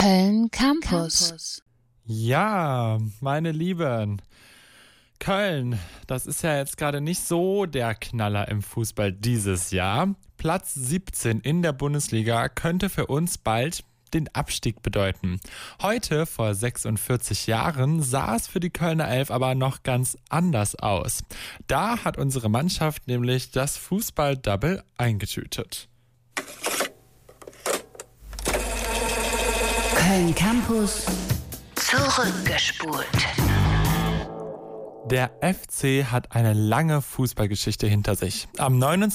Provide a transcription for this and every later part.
Köln Campus. Ja, meine Lieben, Köln, das ist ja jetzt gerade nicht so der Knaller im Fußball dieses Jahr. Platz 17 in der Bundesliga könnte für uns bald den Abstieg bedeuten. Heute, vor 46 Jahren, sah es für die Kölner Elf aber noch ganz anders aus. Da hat unsere Mannschaft nämlich das Fußball-Double eingetütet. Köln Campus zurückgespult. Der FC hat eine lange Fußballgeschichte hinter sich. Am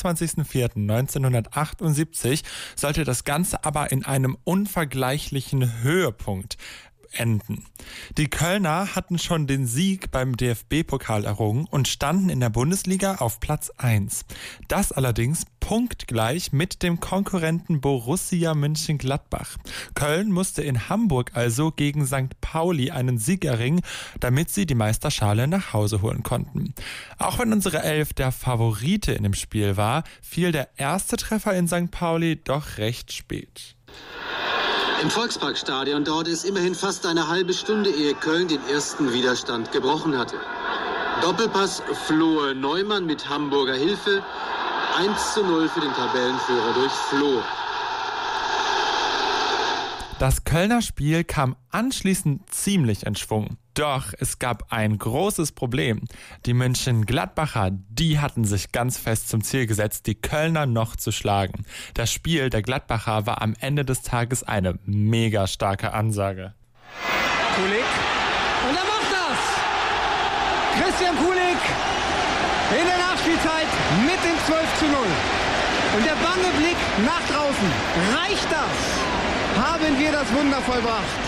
29.04.1978 sollte das Ganze aber in einem unvergleichlichen Höhepunkt enden. Die Kölner hatten schon den Sieg beim DFB-Pokal errungen und standen in der Bundesliga auf Platz 1. Das allerdings punktgleich mit dem Konkurrenten Borussia Mönchengladbach. Köln musste in Hamburg also gegen St. Pauli einen Sieg erringen, damit sie die Meisterschale nach Hause holen konnten. Auch wenn unsere Elf der Favorite in dem Spiel war, fiel der erste Treffer in St. Pauli doch recht spät. Im Volksparkstadion dauerte es immerhin fast eine halbe Stunde, ehe Köln den ersten Widerstand gebrochen hatte. Doppelpass Flohe Neumann mit Hamburger Hilfe. 1:0 für den Tabellenführer durch Floh. Das Kölner Spiel kam anschließend ziemlich in Schwung. Doch es gab ein großes Problem. Die Mönchengladbacher, die hatten sich ganz fest zum Ziel gesetzt, die Kölner noch zu schlagen. Das Spiel der Gladbacher war am Ende des Tages eine mega starke Ansage. Kulik. Und er macht das! Christian Kulik in der Nachspielzeit mit dem 12:0. Und der bange Blick nach draußen. Reicht das? Haben wir das Wunder vollbracht?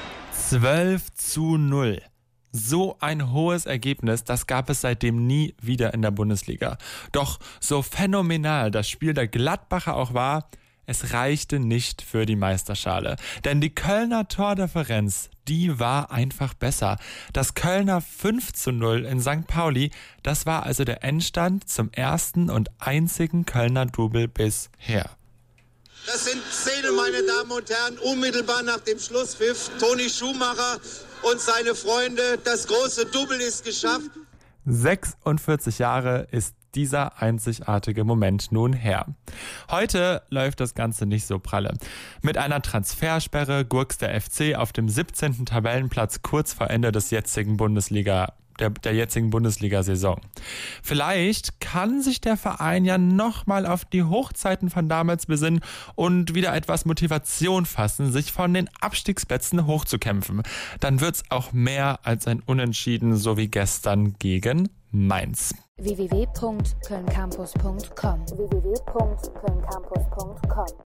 12:0. So ein hohes Ergebnis, das gab es seitdem nie wieder in der Bundesliga. Doch so phänomenal das Spiel der Gladbacher auch war, es reichte nicht für die Meisterschale. Denn die Kölner Tordifferenz, die war einfach besser. Das Kölner 5:0 in St. Pauli, das war also der Endstand zum ersten und einzigen Kölner Double bisher. Das sind Szenen, meine Damen und Herren, unmittelbar nach dem Schlusspfiff. Toni Schumacher und seine Freunde, das große Double ist geschafft. 46 Jahre ist dieser einzigartige Moment nun her. Heute läuft das Ganze nicht so pralle. Mit einer Transfersperre gurkst der FC auf dem 17. Tabellenplatz kurz vor Ende des jetzigen der jetzigen Bundesliga-Saison. Vielleicht kann sich der Verein ja nochmal auf die Hochzeiten von damals besinnen und wieder etwas Motivation fassen, sich von den Abstiegsplätzen hochzukämpfen. Dann wird's auch mehr als ein Unentschieden, so wie gestern gegen Mainz. www.kölncampus.com